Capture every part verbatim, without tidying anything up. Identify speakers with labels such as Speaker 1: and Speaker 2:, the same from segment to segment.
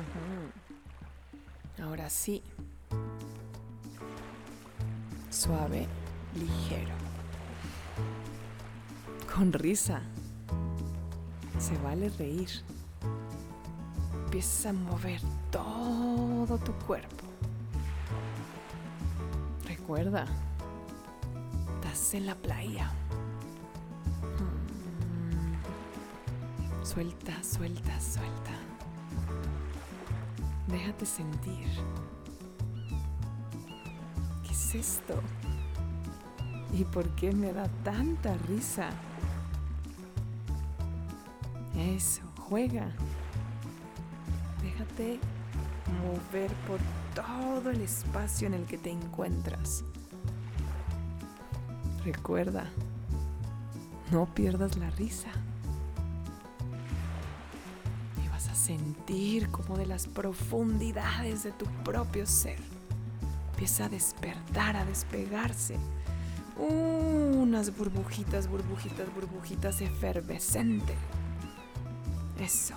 Speaker 1: Ahora sí. Suave, ligero. Con risa. Se vale reír. Empieza a mover todo tu cuerpo. Recuerda, estás en la playa. Mm. Suelta, suelta, suelta. Déjate sentir. ¿Qué es esto? ¿Y por qué me da tanta risa? Eso, juega. Déjate mover por todo el espacio en el que te encuentras. Recuerda, no pierdas la risa. Y vas a sentir como de las profundidades de tu propio ser empieza a despertar, a despegarse. Uh, unas burbujitas, burbujitas, burbujitas efervescentes. Eso.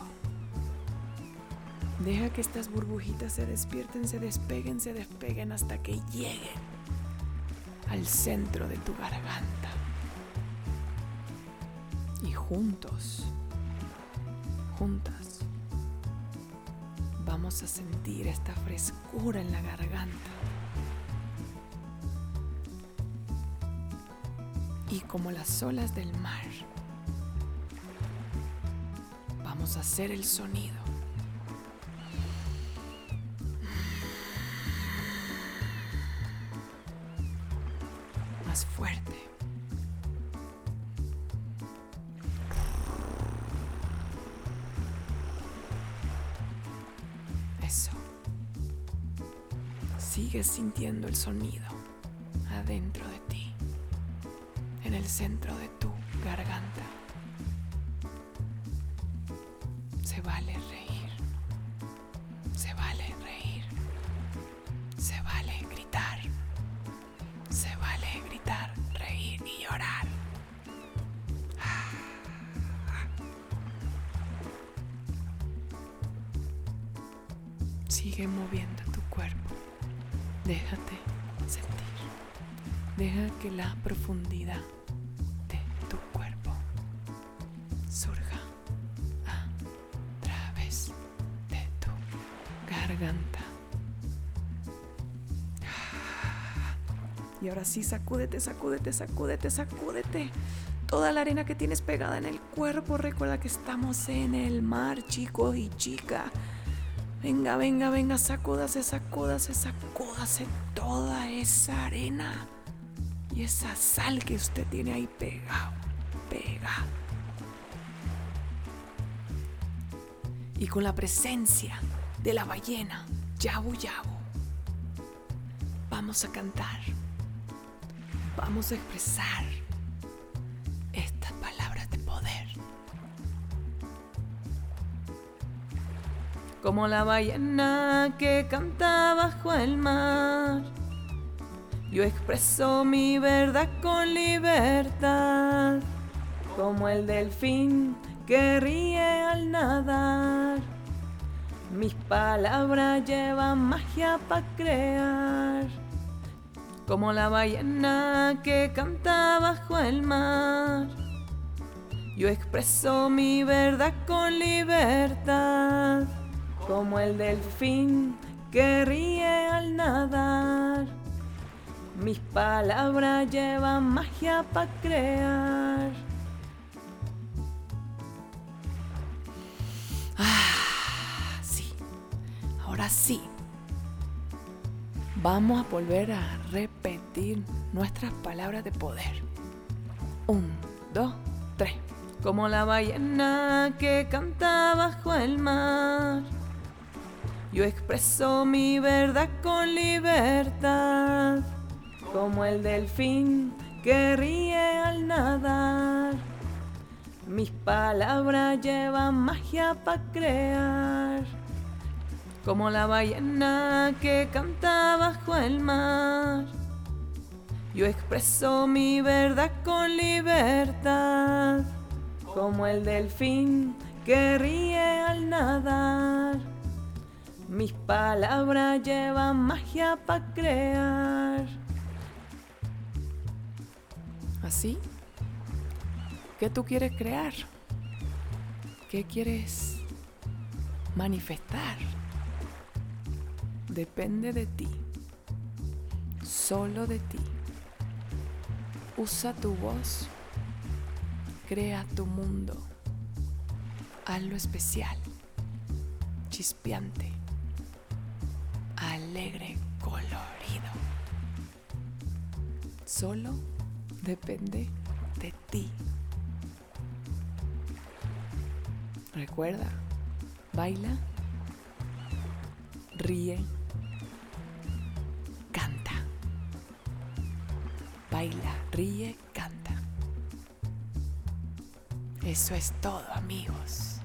Speaker 1: Deja que estas burbujitas se despierten, se despeguen, se despeguen hasta que lleguen al centro de tu garganta. Y juntos, juntas, vamos a sentir esta frescura en la garganta. Y como las olas del mar, vamos a hacer el sonido. Más fuerte. Eso. Sigues sintiendo el sonido adentro de ti, en el centro de tu garganta. Se vale reír. Se vale reír. Se vale gritar. Se vale gritar, reír y llorar. Sigue moviendo tu cuerpo. Déjate sentir. Deja que la profundidad de tu cuerpo surja a través de tu garganta. Y ahora sí, sacúdete, sacúdete, sacúdete, sacúdete. Toda la arena que tienes pegada en el cuerpo. Recuerda que estamos en el mar, chicos y chicas. Venga, venga, venga, sacúdase, sacúdase, sacúdase toda esa arena y esa sal que usted tiene ahí pegado, pegado. Y con la presencia de la ballena, Yabu Yabu, vamos a cantar, vamos a expresar estas palabras de poder. Como la ballena que canta bajo el mar, yo expreso mi verdad con libertad. Como el delfín que ríe al nadar, mis palabras llevan magia para crear. Como la ballena que canta bajo el mar, yo expreso mi verdad con libertad. Como el delfín que ríe al nadar, mis palabras llevan magia para crear. Ah, sí. Ahora sí. Vamos a volver a repetir nuestras palabras de poder. Un, dos, tres. Como la ballena que canta bajo el mar, yo expreso mi verdad con libertad. Como el delfín que ríe al nadar, mis palabras llevan magia para crear. Como la ballena que canta bajo el mar, yo expreso mi verdad con libertad. Como el delfín que ríe al nadar, Mis palabras llevan magia para crear. ¿Así? ¿Qué tú quieres crear? ¿Qué quieres manifestar? Depende de ti. Solo de ti. Usa tu voz. Crea tu mundo. Hazlo especial. Chispeante. Alegre, colorido. Solo depende de ti. Recuerda, baila, ríe, canta. Baila, ríe, canta. Eso es todo, amigos.